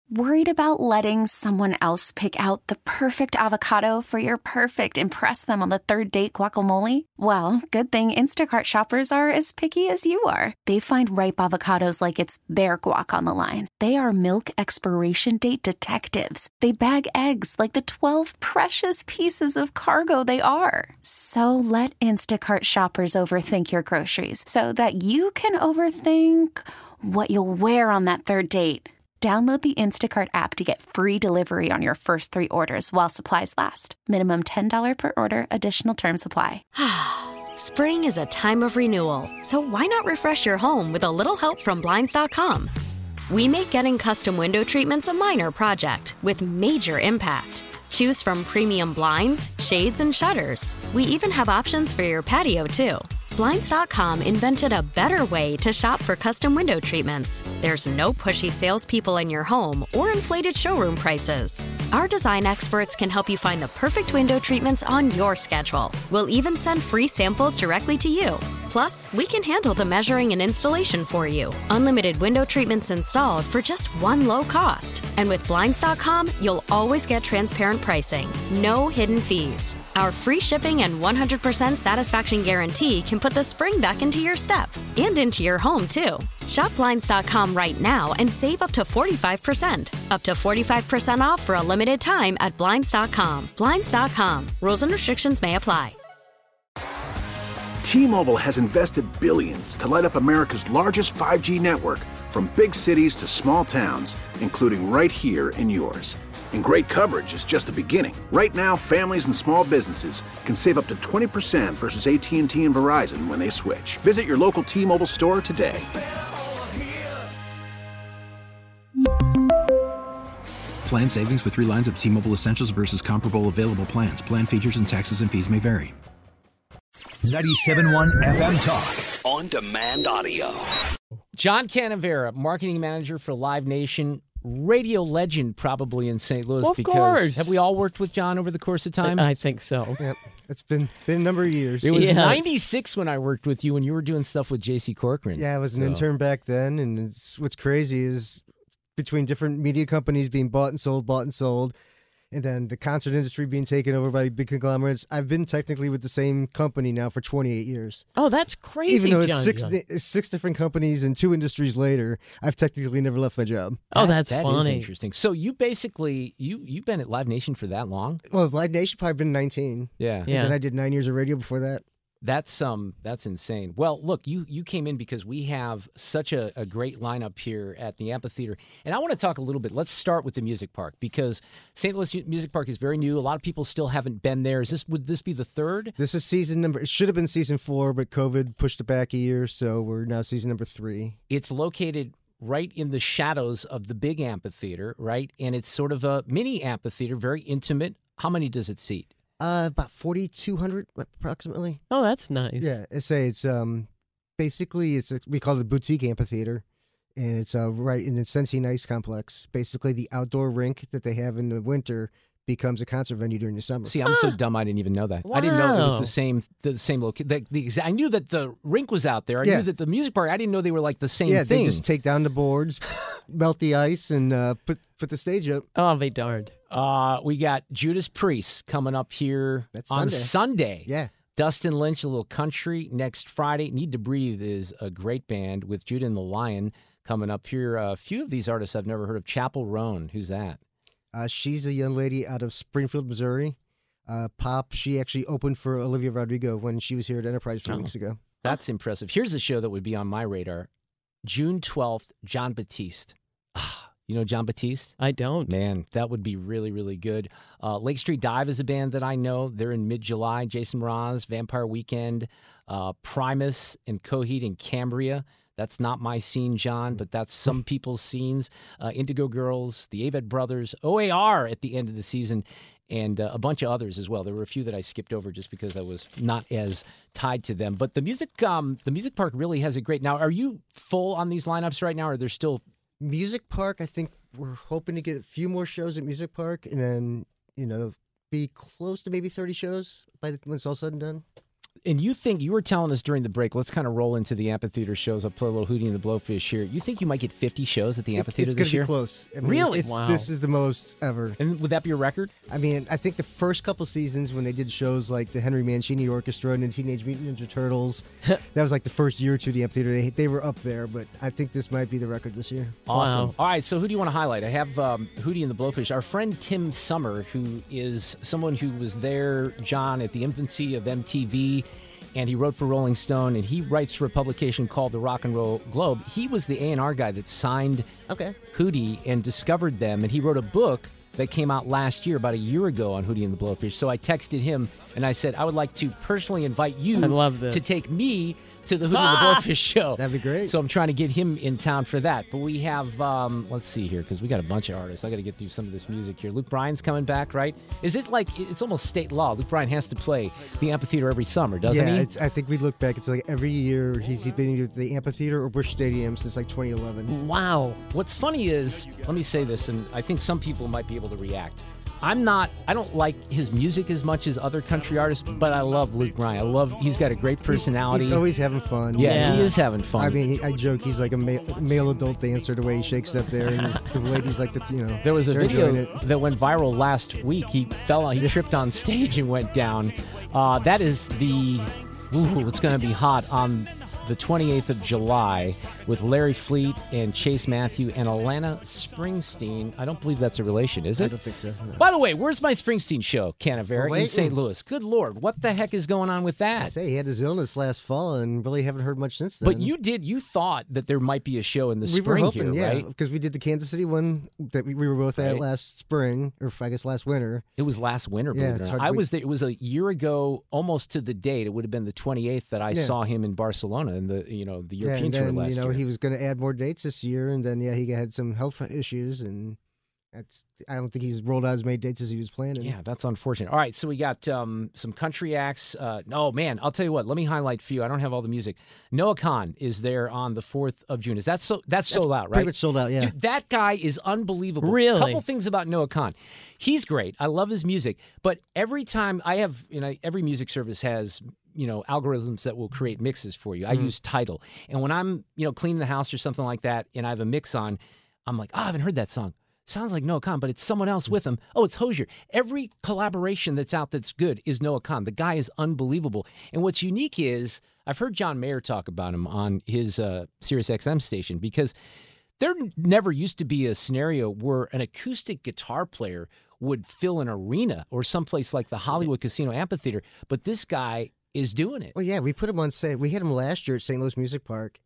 Worried about letting someone else pick out the perfect avocado for your perfect impress them on the third date guacamole? Well, good thing Instacart shoppers are as picky as you are. They find ripe avocados like it's their guac on the line. They are milk expiration date detectives. They bag eggs like the 12 precious pieces of cargo they are. So let Instacart shoppers overthink your groceries so that you can overthink what you'll wear on that third date. Download the Instacart app to get free delivery on your first 3 orders while supplies last. Minimum $10 per order. Additional terms apply. Spring is a time of renewal, so why not refresh your home with a little help from Blinds.com? We make getting custom window treatments a minor project with major impact. Choose from premium blinds, shades, and shutters. We even have options for your patio, too. Blinds.com invented a better way to shop for custom window treatments. There's no pushy salespeople in your home or inflated showroom prices. Our design experts can help you find the perfect window treatments on your schedule. We'll even send free samples directly to you. Plus, we can handle the measuring and installation for you. Unlimited window treatments installed for just one low cost. And with Blinds.com, you'll always get transparent pricing. No hidden fees. Our free shipping and 100% satisfaction guarantee can put the spring back into your step and into your home, too. Shop Blinds.com right now and save up to 45%. Up to 45% off for a limited time at Blinds.com. Blinds.com. Rules and restrictions may apply. T-Mobile has invested billions to light up America's largest 5G network, from big cities to small towns, including right here in yours. And great coverage is just the beginning. Right now, families and small businesses can save up to 20% versus AT&T and Verizon when they switch. Visit your local T-Mobile store today. Plan savings with 3 lines of T-Mobile Essentials versus comparable available plans. Plan features and taxes and fees may vary. 97.1 FM Talk. On-demand audio. John Canavera, marketing manager for Live Nation, radio legend probably in St. Louis. Of course. Have we all worked with John over the course of time? I think so. Yep. It's been a number of years. It was 96 when I worked with you when you were doing stuff with J.C. Corcoran. Yeah, I was an intern back then, and what's crazy is between different media companies being bought and sold, and then the concert industry being taken over by big conglomerates, I've been technically with the same company now for 28 years. Oh, that's crazy, Even though John, it's 6 different companies and 2 industries later, I've technically never left my job. Oh, that's that funny. That is interesting. So you basically, you've been at Live Nation for that long? Well, Live Nation probably been 19. Yeah. And then I did 9 years of radio before that. That's insane. Well, look, you came in because we have such a great lineup here at the amphitheater, and I want to talk a little bit. Let's start with the Music Park because St. Louis Music Park is very new. A lot of people still haven't been there. Would this be the third? This is season number. It should have been season 4, but COVID pushed it back a year, so we're now season number 3. It's located right in the shadows of the big amphitheater, right? And it's sort of a mini amphitheater, very intimate. How many does it seat? About 4,200 approximately. Oh, that's nice. Yeah, it's basically we call it a boutique amphitheater, and it's right in the Sensi Ice complex. Basically, the outdoor rink that they have in the winter becomes a concert venue during the summer. See, I'm so dumb I didn't even know that. Wow. I didn't know it was the same location. I knew that the rink was out there. I knew that the music park. I didn't know they were like the same thing. Yeah, they just take down the boards, melt the ice, and put the stage up. Oh, I'll be darned. We got Judas Priest coming up here on Sunday. Yeah. Dustin Lynch, a little country next Friday. Need to Breathe is a great band with Judah and the Lion coming up here. A few of these artists I've never heard of. Chapel Roan, who's that? She's a young lady out of Springfield, Missouri. Pop, she actually opened for Olivia Rodrigo when she was here at Enterprise 3 weeks ago. That's impressive. Here's a show that would be on my radar. June 12th, John Batiste. You know John Batiste? I don't. Man, that would be really, really good. Lake Street Dive is a band that I know. They're in mid-July. Jason Mraz, Vampire Weekend, Primus, and Coheed and Cambria. That's not my scene, John, but that's some people's scenes. Indigo Girls, the Avett Brothers, OAR at the end of the season, and a bunch of others as well. There were a few that I skipped over just because I was not as tied to them. But the music park really has it great. Now, are you full on these lineups right now, or are there still... Music Park, I think we're hoping to get a few more shows at Music Park and then, be close to maybe 30 shows when it's all said and done. And you were telling us during the break, let's kind of roll into the amphitheater shows. I'll play a little Hootie and the Blowfish here. You think you might get 50 shows at the amphitheater this year? It's going to be close. I mean, Really? Wow. Wow. This is the most ever. And would that be a record? I mean, I think the first couple seasons when they did shows like the Henry Mancini Orchestra and the Teenage Mutant Ninja Turtles, that was like the first year or two of the amphitheater. They were up there, but I think this might be the record this year. Awesome. Wow. All right, so who do you want to highlight? I have Hootie and the Blowfish. Our friend Tim Summer, who is someone who was there, John, at the infancy of MTV, and he wrote for Rolling Stone, and he writes for a publication called the Rock and Roll Globe. He was the A&R guy that signed Hootie and discovered them, and he wrote a book that came out last year, about a year ago, on Hootie and the Blowfish. So I texted him, and I said, I would like to personally invite you I love this. to take me to the Hootie and the Blowfish show. That'd be great. So I'm trying to get him in town for that. But we have, let's see here, because we got a bunch of artists. I got to get through some of this music here. Luke Bryan's coming back, right? Is it like, it's almost state law. Luke Bryan has to play the amphitheater every summer, doesn't he? I think we look back, it's like every year he's been either at the amphitheater or Busch Stadium since like 2011. Wow. What's funny is, let me say this, and I think some people might be able to react. I don't like his music as much as other country artists, but I love Luke Bryan. He's got a great personality. He's always having fun. Yeah, he is having fun. I mean, I joke he's like a male adult dancer the way he shakes up there, and the ladies like There was a they're video enjoying it. that went viral last week. He tripped on stage and went down. That is it's going to be hot on the 28th of July with Larry Fleet and Chase Matthew and Alana Springsteen. I don't believe that's a relation, is it? I don't think so. No. By the way, where's my Springsteen show, Canavera, We're in waiting. St. Louis? Good Lord, what the heck is going on with I that? say he had his illness last fall and really haven't heard much since then. But you thought that there might be a show in the we were spring hoping, here, yeah, right? because we did the Kansas City one that we were both at Right. last spring, or I guess last winter. It was last winter, Yeah, believe it it's or not. hard- I was there. It was a year ago, almost to the date. It would have been the 28th that I Yeah. saw him in Barcelona in the European and tour then, last year. he was going to add more dates this year, and then he had some health issues, and I don't think he's rolled out as many dates as he was planning. Yeah, that's unfortunate. All right, so we got some country acts. Oh, man, I'll tell you what. Let me highlight for you. I don't have all the music. Noah Khan is there on the 4th of June. That's sold out, right? Pretty much sold out, yeah. Dude, that guy is unbelievable. Really? Couple things about Noah Khan. He's great. I love his music. But every time I have, every music service has, algorithms that will create mixes for you. I use Tidal. And when I'm, cleaning the house or something like that, and I have a mix on, I'm like, I haven't heard that song. Sounds like Noah Khan, but it's someone else with him. Oh, it's Hozier. Every collaboration that's out that's good is Noah Khan. The guy is unbelievable. And what's unique is, I've heard John Mayer talk about him on his Sirius XM station, because there never used to be a scenario where an acoustic guitar player would fill an arena or someplace like the Hollywood Casino Amphitheater. But this guy is doing it. Well, yeah, we put him on set. We had him last year at St. Louis Music Park,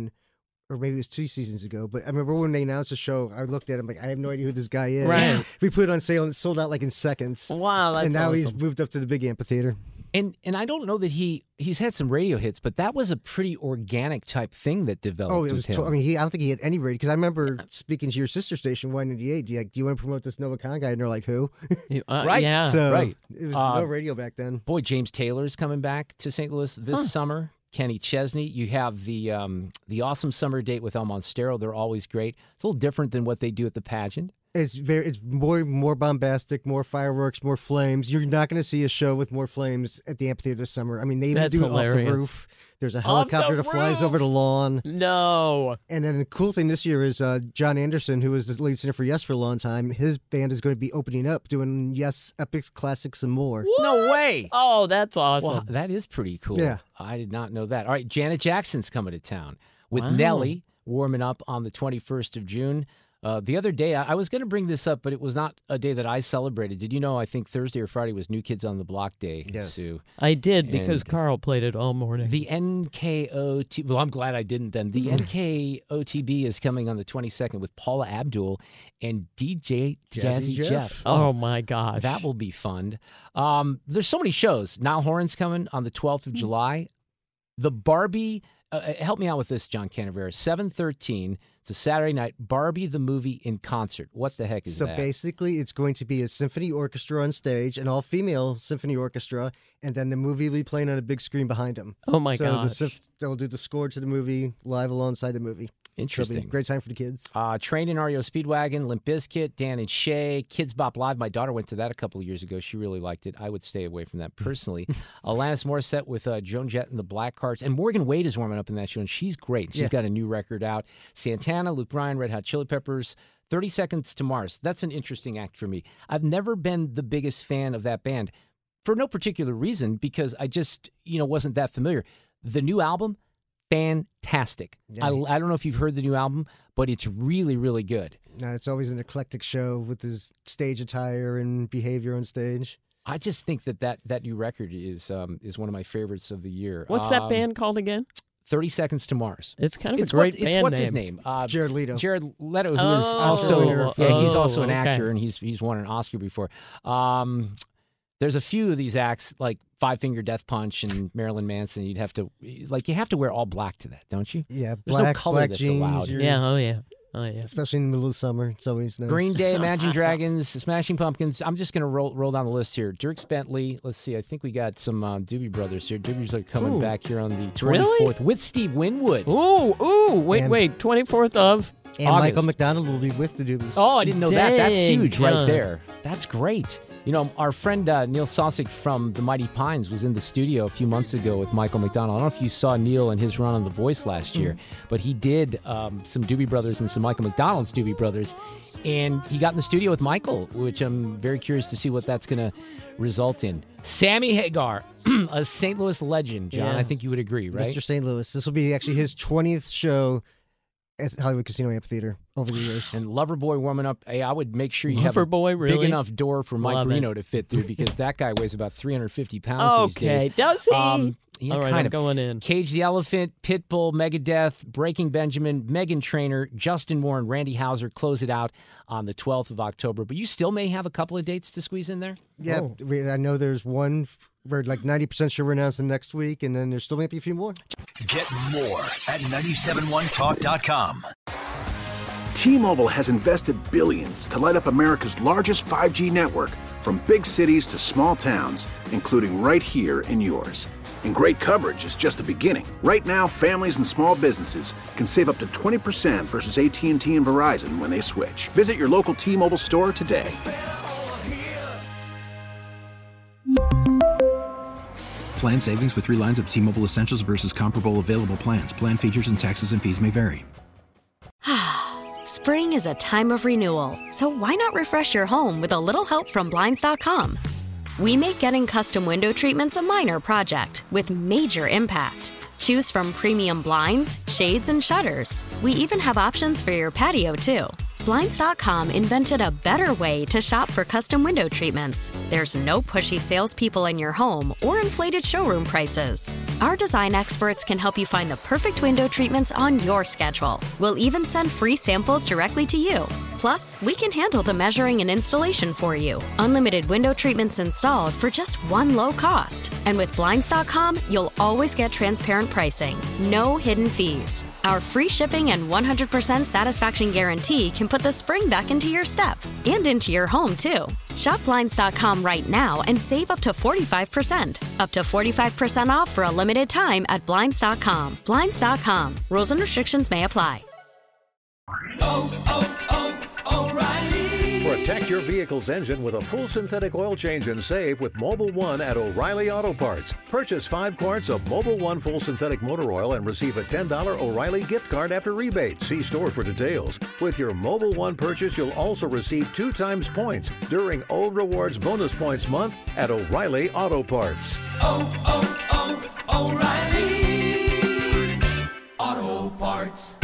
or maybe it was 2 seasons ago. But I remember when they announced the show, I looked at him like, I have no idea who this guy is. Right. We put it on sale and it sold out like in seconds. Wow, that's and now he's awesome. moved up to the big amphitheater. And I don't know that he's had some radio hits, but that was a pretty organic type thing that developed Oh, it was. with him. I don't think he had any radio, because I remember speaking to your sister station, Y98. Do you want to promote this Noah Khan guy? And they're like, who? Right. Yeah. So right. it was no radio back then. Boy, James Taylor's coming back to St. Louis this summer. Kenny Chesney. You have the awesome summer date with El Monstero. They're always great. It's a little different than what they do at the pageant. It's more bombastic, more fireworks, more flames. You're not going to see a show with more flames at the amphitheater this summer. I mean, they even That's do it off hilarious. the roof. There's a helicopter that flies over the lawn. No. And then the cool thing this year is John Anderson, who was the lead singer for Yes for a long time, his band is going to be opening up, doing Yes Epics, Classics, and more. No way. Oh, that's awesome. Well, that is pretty cool. Yeah. I did not know that. All right, Janet Jackson's coming to town with Wow. Nelly warming up on the 21st of June. The other day, I was going to bring this up, but it was not a day that I celebrated. Did you know, I think Thursday or Friday was New Kids on the Block Day, Yes. Sue? I did, because And- Carl played it all morning. The NKOT, well, I'm glad I didn't then. The NKOTB is coming on the 22nd with Paula Abdul and DJ Jazzy Jeff. Oh, my gosh. That will be fun. There's so many shows. Niall Horan's coming on the 12th of July. The Barbie, help me out with this, John Canavera. 7/13. It's a Saturday night. Barbie the movie in concert. What the heck is So that? basically, it's going to be a symphony orchestra on stage, an all-female symphony orchestra, and then the movie will be playing on a big screen behind them. Oh, my so gosh. they'll do the score to the movie live alongside the movie. Interesting. So it'll be a great time for the kids. Train and REO Speedwagon, Limp Bizkit, Dan and Shay, Kids Bop Live. My daughter went to that a couple of years ago. She really liked it. I would stay away from that personally. Alanis Morissette with Joan Jett and the Blackhearts. And Morgan Wade is warming up in that show, and she's great. She's got a new record out. Santana, Luke Bryan, Red Hot Chili Peppers, 30 Seconds to Mars. That's an interesting act for me. I've never been the biggest fan of that band for no particular reason because I just, wasn't that familiar. The new album, fantastic. Yeah. I don't know if you've heard the new album, but it's really, really good. It's always an eclectic show with his stage attire and behavior on stage. I just think that new record is one of my favorites of the year. What's that band called again? 30 Seconds to Mars. It's kind of a great band what's name. his name? Jared Leto. Jared Leto, who is also he's also an okay. actor, and he's won an Oscar before. There's a few of these acts like Five Finger Death Punch and Marilyn Manson. You have to wear all black to that, don't you? Yeah, There's no black, color black that's jeans. allowed. Yeah, oh yeah. Especially in the middle of summer. It's always nice. Green Day, Imagine Dragons, Smashing Pumpkins. I'm just going to roll down the list here. Dierks Bentley. Let's see. I think we got some Doobie Brothers here. Doobies are coming back here on the 24th Really? with Steve Winwood. Wait, 24th of And August. Michael McDonald will be with the Doobies. Oh, I didn't know that. That's Dang, huge right John. there. That's great. Our friend Neil Sosik from the Mighty Pines was in the studio a few months ago with Michael McDonald. I don't know if you saw Neil and his run on The Voice last year, but he did some Doobie Brothers and some Michael McDonald's Doobie Brothers, and he got in the studio with Michael, which I'm very curious to see what that's going to result in. Sammy Hagar, a St. Louis legend, John. Yeah. I think you would agree, right? Mr. St. Louis. This will be actually his 20th show at Hollywood Casino Amphitheater over the years. And Loverboy warming up. Hey, I would make sure you have a Loverboy, big really? enough door for Mike Love it. Reno to fit through because that guy weighs about 350 pounds these days. Okay, does he? Yeah, All right, kind I'm of. going in. Cage the Elephant, Pitbull, Megadeth, Breaking Benjamin, Meghan Trainor, Justin Moore, and Randy Houser close it out on the 12th of October. But you still may have a couple of dates to squeeze in there? Yeah, I know there's one. We're like 90% sure we're announcing next week, and then there still might be a few more. Get more at 971talk.com. T-Mobile has invested billions to light up America's largest 5G network, from big cities to small towns, including right here in yours. And great coverage is just the beginning. Right now, families and small businesses can save up to 20% versus AT&T and Verizon when they switch. Visit your local T-Mobile store today. Plan savings with 3 lines of T-Mobile Essentials versus comparable available plans. Plan features and taxes and fees may vary. Spring is a time of renewal, so why not refresh your home with a little help from Blinds.com? We make getting custom window treatments a minor project with major impact. Choose from premium blinds, shades, and shutters. We even have options for your patio, too. Blinds.com invented a better way to shop for custom window treatments. There's no pushy salespeople in your home or inflated showroom prices. Our design experts can help you find the perfect window treatments on your schedule. We'll even send free samples directly to you. Plus, we can handle the measuring and installation for you. Unlimited window treatments installed for just one low cost. And with Blinds.com, you'll always get transparent pricing. No hidden fees. Our free shipping and 100% satisfaction guarantee can put the spring back into your step and into your home, too. Shop Blinds.com right now and save up to 45%. Up to 45% off for a limited time at Blinds.com. Blinds.com. Rules and restrictions may apply. Protect your vehicle's engine with a full synthetic oil change and save with Mobil 1 at O'Reilly Auto Parts. Purchase 5 quarts of Mobil 1 full synthetic motor oil and receive a $10 O'Reilly gift card after rebate. See store for details. With your Mobil 1 purchase, you'll also receive 2 times points during O Rewards Bonus Points Month at O'Reilly Auto Parts. O'Reilly Auto Parts.